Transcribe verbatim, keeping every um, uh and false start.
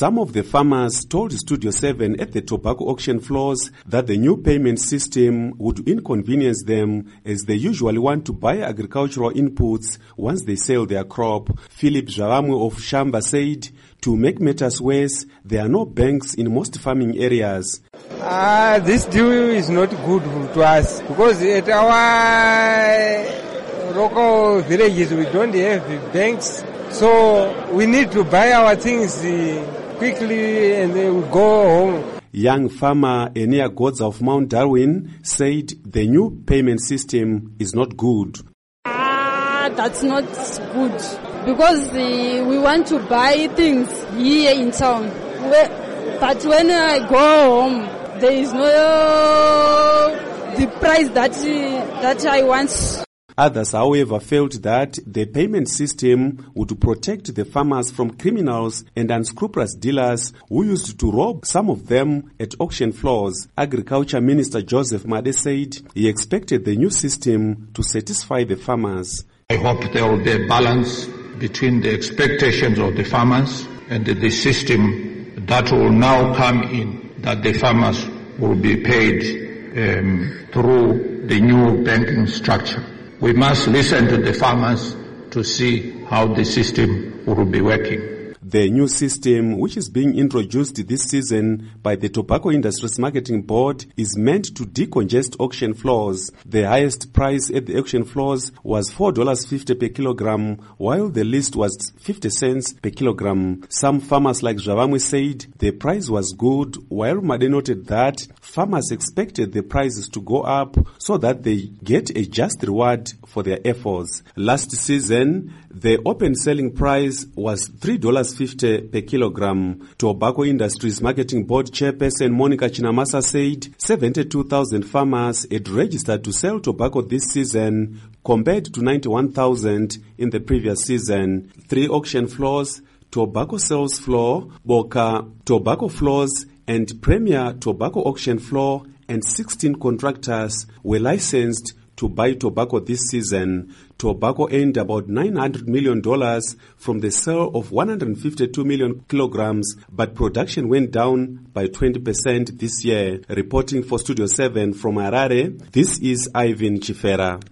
Some of the farmers told Studio seven at the tobacco auction floors that the new payment system would inconvenience them as they usually want to buy agricultural inputs once they sell their crop. Philip Zhavamwe of Shamba said, to make matters worse, there are no banks in most farming areas. Uh, this deal is not good to us because at our local villages we don't have banks, so we need to buy our things quickly and then we go home. Young farmer Enia Godza of Mount Darwin said the new payment system is not good. Ah, that's not good because uh, we want to buy things here in town. But when I go home, there is no the price that that I want. Others, however, felt that the payment system would protect the farmers from criminals and unscrupulous dealers who used to rob some of them at auction floors. Agriculture Minister Joseph Made said he expected the new system to satisfy the farmers. I hope there will be a balance between the expectations of the farmers and the system that will now come in, that the farmers will be paid um, through the new banking structure. We must listen to the farmers to see how the system will be working. The new system, which is being introduced this season by the Tobacco Industries Marketing Board, is meant to decongest auction floors. The highest price at the auction floors was four dollars fifty per kilogram, while the list was fifty cents per kilogram. Some farmers like Zhavamwe said the price was good, while Made noted that farmers expected the prices to go up so that they get a just reward for their efforts. Last season, the open selling price was three dollars fifty per kilogram. Tobacco Industries Marketing Board Chairperson Monica Chinamasa said seventy-two thousand farmers had registered to sell tobacco this season compared to ninety-one thousand in the previous season. Three auction floors, Tobacco Sales Floor, Boca Tobacco Floors, and Premier Tobacco Auction Floor, and sixteen contractors were licensed to buy tobacco this season. Tobacco earned about nine hundred million dollars from the sale of one hundred fifty-two million kilograms, but production went down by twenty percent this year. Reporting for Studio seven from Harare, this is Ivan Chifera.